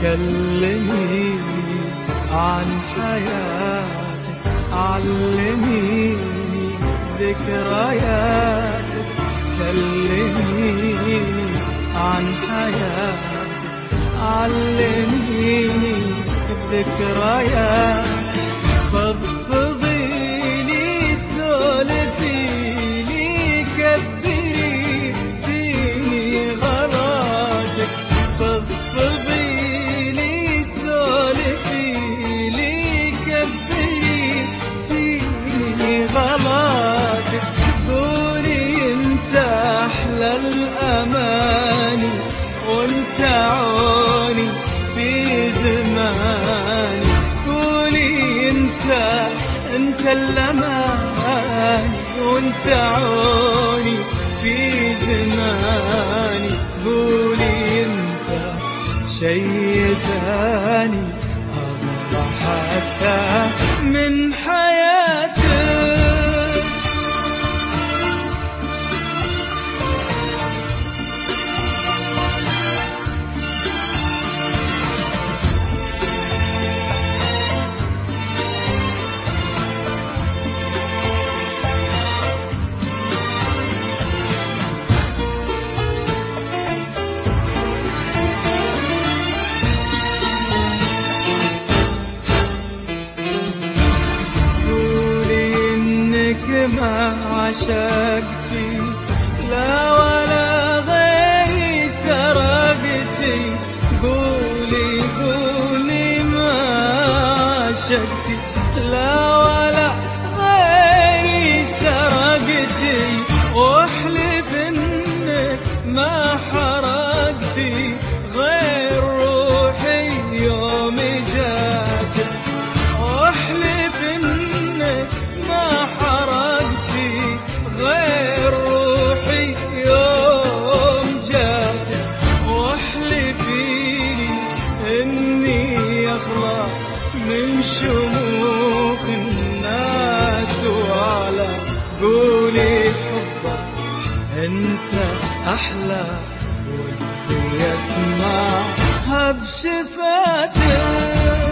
كلميني عن حياتك، علميني ذكرياتك. كلميني عن حياتك، علميني ذكرياتك. فضفضيني سولفيني كبري فيني غلاتك. فضفضيني سولفيني كبري فيني غلاتك. قولي انت احلى الاماني وانت عوني في زماني. قولي انت الأمان وانت عوني في زماني. قولي انت شي ثاني أضل حتى من حياتك. ما عشقتي لا ولا غيري سرقتي. قولي ما عشقتي لا ولا غيري سرقتي. واحلف انك ما حرقتي غير روحي يوم جاتك. واحلف انك ما حرقتي غير روحي يوم جاتك. واحلفيني اني اخلى من شموخ الناس وعلى. قولي حبك انت احلى ودي اسمعها بشفاتك.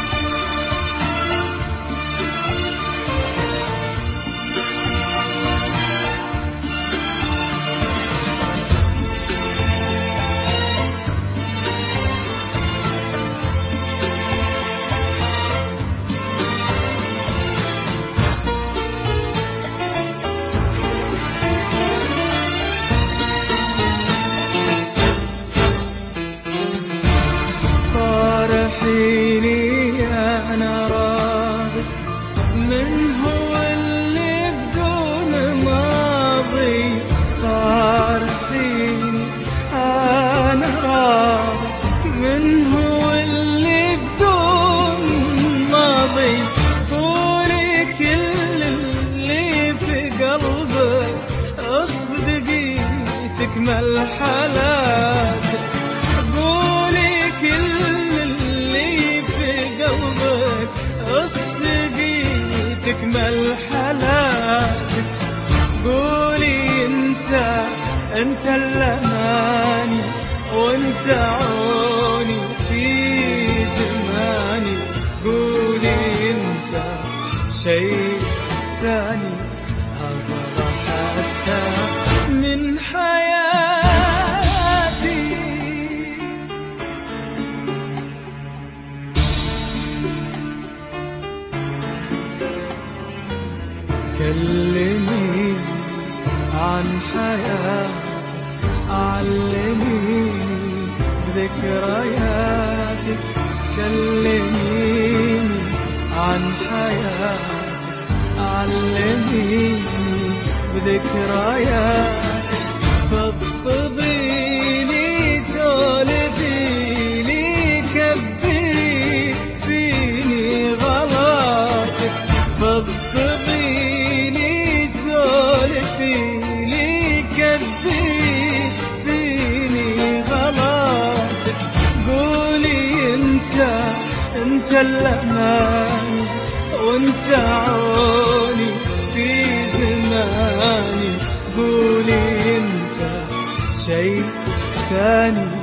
صارحيني أنا راضي من هو اللي بدون ماضي. صارحيني أنا راضي من هو اللي بدون ماضي. قولي كل اللي في قلبك اصدقي تكمل حالاتك. قولي كل اصدقي تكمل حالاتك. قولي انت الأماني وانت عوني في زماني. قولي انت شي ثاني أفضل حتى من حياتي. كلميني عن حياتك، علميني بذكرياتك. كلميني عن حياتك، علميني بذكرياتك. فضفضيني سولفيني كبري فيني غلاتك. فضفضيني سولفيني كبري فيني غلاتك. قولي انت الأمان وانت عوني في زماني. قولي انت شي ثاني